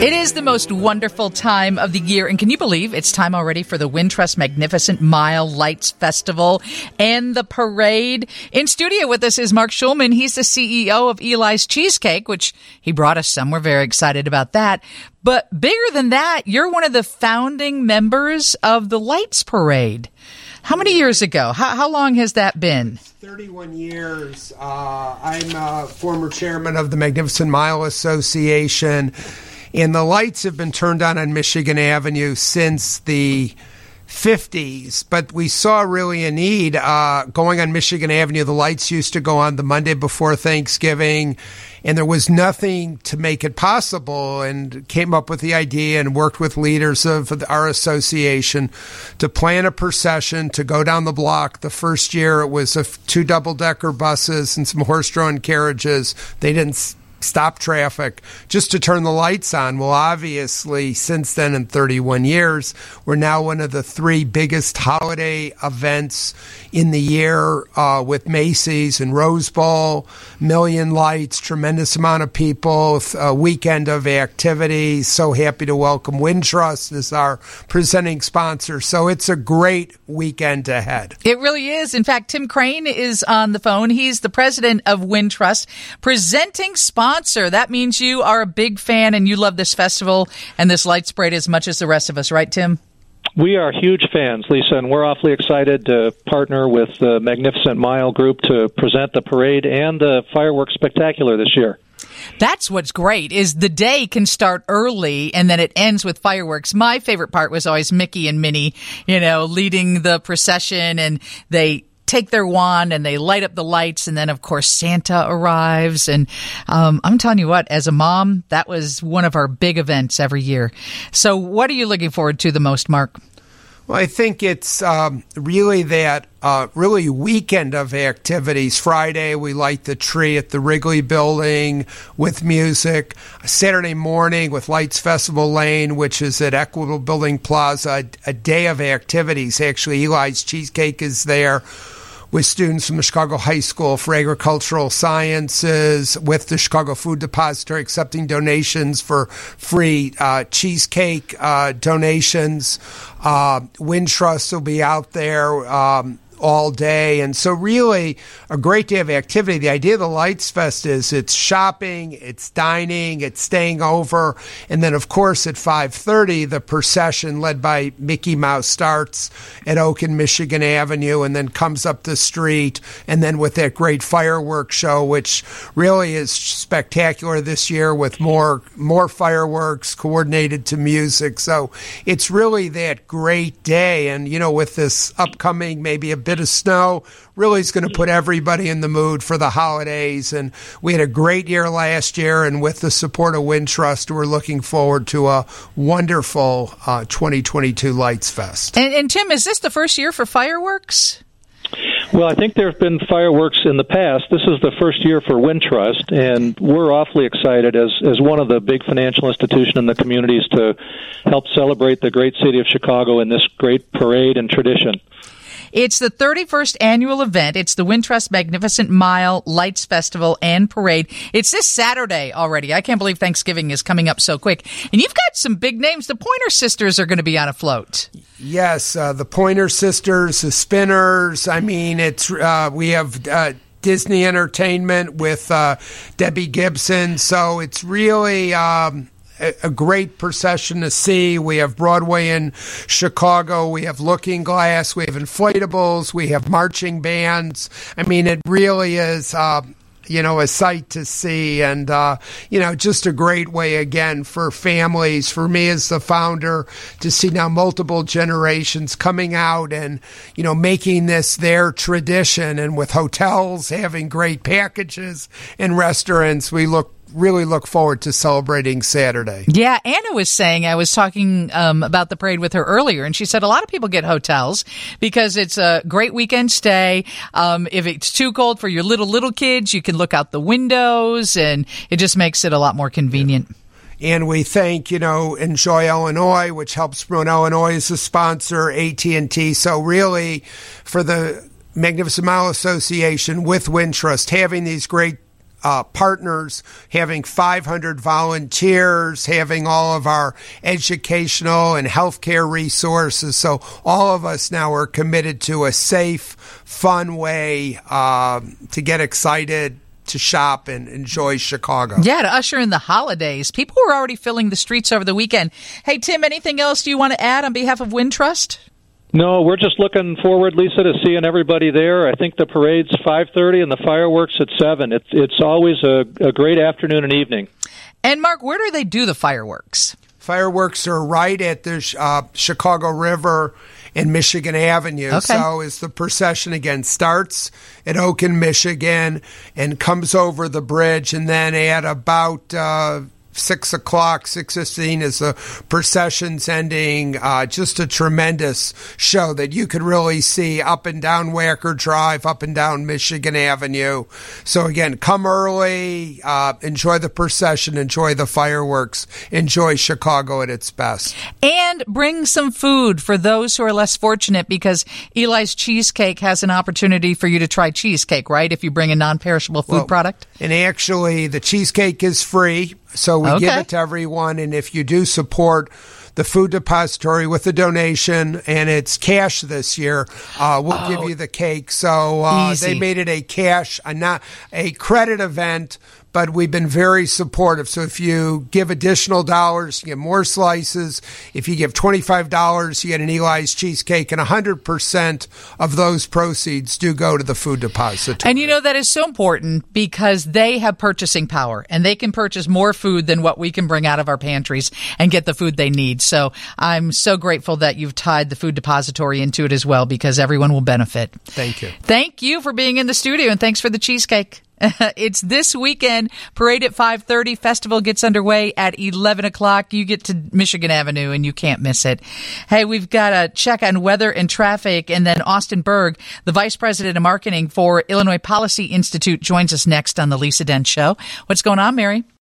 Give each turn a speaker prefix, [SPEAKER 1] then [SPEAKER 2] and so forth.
[SPEAKER 1] It is the most wonderful time of the year, and can you believe it's time already for the Wintrust Magnificent Mile Lights Festival and the parade? In studio with us is Mark Schulman. He's the CEO of Eli's Cheesecake, which he brought us some. We're very excited about that. But bigger than that, you're one of the founding members of the Lights Parade. How many years ago? How long has that been?
[SPEAKER 2] 31 years. I'm a former chairman of the Magnificent Mile Association. And the lights have been turned on Michigan Avenue since the 50s, but we saw really a need going on Michigan Avenue. The lights used to go on the Monday before Thanksgiving, and there was nothing to make it possible, and came up with the idea and worked with leaders of our association to plan a procession to go down the block. The first year it was 2 double-decker buses and some horse-drawn carriages. They didn't stop traffic just to turn the lights on. Well, obviously, since then, in 31 years, we're now one of the 3 biggest holiday events in the year with Macy's and Rose Bowl, million lights, tremendous amount of people, a weekend of activities. So happy to welcome Wintrust as our presenting sponsor. So it's a great weekend ahead.
[SPEAKER 1] It really is. In fact, Tim Crane is on the phone. He's the president of Wintrust, presenting sponsor. That means you are a big fan and you love this festival and this Lights Parade as much as the rest of us, right, Tim?
[SPEAKER 3] We are huge fans, Lisa, and we're awfully excited to partner with the Magnificent Mile Group to present the parade and the fireworks spectacular this year.
[SPEAKER 1] That's what's great, is the day can start early and then it ends with fireworks. My favorite part was always Mickey and Minnie, leading the procession, and they take their wand and they light up the lights, and then of course Santa arrives. And I'm telling you what, as a mom, that was one of our big events every year. So what are you looking forward to the most, Mark?
[SPEAKER 2] Well, I think it's really that really weekend of activities. Friday, we light the tree at the Wrigley Building with music. Saturday morning with Lights Festival Lane, which is at Equitable Building Plaza, a day of activities. Actually, Eli's Cheesecake is there with students from the Chicago High School for Agricultural Sciences, with the Chicago Food Depository accepting donations for free cheesecake donations. Wintrust will be out there all day. And so really a great day of activity. The idea of the Lights Fest is it's shopping, it's dining, it's staying over. And then, of course, at 5:30, the procession led by Mickey Mouse starts at Oak and Michigan Avenue and then comes up the street. And then with that great fireworks show, which really is spectacular this year with more fireworks coordinated to music. So it's really that great day. And, with this upcoming maybe a bit of snow, really is going to put everybody in the mood for the holidays. And we had a great year last year, and with the support of Wintrust, we're looking forward to a wonderful 2022 Lights Fest.
[SPEAKER 1] And Tim, is this the first year for fireworks?
[SPEAKER 3] Well, I think there have been fireworks in the past. This is the first year for Wintrust, and we're awfully excited as one of the big financial institutions in the communities to help celebrate the great city of Chicago in this great parade and tradition.
[SPEAKER 1] It's the 31st annual event. It's the Wintrust Magnificent Mile Lights Festival and Parade. It's this Saturday already. I can't believe Thanksgiving is coming up so quick. And you've got some big names. The Pointer Sisters are going to be on a float.
[SPEAKER 2] Yes, the Pointer Sisters, the Spinners. I mean, we have Disney Entertainment with Debbie Gibson. So it's really a great procession to see. We have Broadway in Chicago. We have Looking Glass. We have inflatables. We have marching bands. I mean, it really is, a sight to see, and, just a great way, again, for families, for me as the founder, to see now multiple generations coming out and, making this their tradition. And with hotels having great packages and restaurants, we really look forward to celebrating Saturday.
[SPEAKER 1] Yeah, Anna was saying, I was talking about the parade with her earlier, and she said a lot of people get hotels because it's a great weekend stay. If it's too cold for your little kids, you can look out the windows, and it just makes it a lot more convenient.
[SPEAKER 2] Yeah. And we thank, Enjoy Illinois, which helps promote Illinois as a sponsor, AT&T. So really, for the Magnificent Mile Association with Wintrust, having these great partners, having 500 volunteers, having all of our educational and healthcare resources. So all of us now are committed to a safe, fun way to get excited to shop and enjoy Chicago.
[SPEAKER 1] Yeah, to usher in the holidays. People were already filling the streets over the weekend. Hey, Tim, anything else you want to add on behalf of Wintrust?
[SPEAKER 3] No, we're just looking forward, Lisa, to seeing everybody there. I think the parade's 5:30 and the fireworks at 7. It's always a great afternoon and evening.
[SPEAKER 1] And, Mark, where do they do the fireworks?
[SPEAKER 2] Fireworks are right at the Chicago River and Michigan Avenue.
[SPEAKER 1] Okay.
[SPEAKER 2] So as the procession again starts at Oaken, Michigan, and comes over the bridge, and then at about 6 o'clock, 6:15 is the procession's ending. Just a tremendous show that you could really see up and down Wacker Drive, up and down Michigan Avenue. So again, come early, enjoy the procession, enjoy the fireworks, enjoy Chicago at its best.
[SPEAKER 1] And bring some food for those who are less fortunate, because Eli's Cheesecake has an opportunity for you to try cheesecake, right? If you bring a non-perishable food product.
[SPEAKER 2] And actually, the cheesecake is free. So we give it to everyone, and if you do support the Food Depository with a donation, and it's cash this year, we'll give you the cake. So they made it a cash, not a credit event, but we've been very supportive. So if you give additional dollars, you get more slices. If you give $25, you get an Eli's Cheesecake, and 100% of those proceeds do go to the Food Depository.
[SPEAKER 1] And you know, that is so important because they have purchasing power, and they can purchase more food than what we can bring out of our pantries and get the food they need. So I'm so grateful that you've tied the Food Depository into it as well, because everyone will benefit.
[SPEAKER 2] Thank you.
[SPEAKER 1] Thank you for being in the studio, and thanks for the cheesecake. It's this weekend. Parade at 5:30. Festival gets underway at 11 o'clock. You get to Michigan Avenue and you can't miss it. Hey, we've got a check on weather and traffic. And then Austin Berg, the Vice President of Marketing for Illinois Policy Institute, joins us next on the Lisa Dent Show. What's going on, Mary?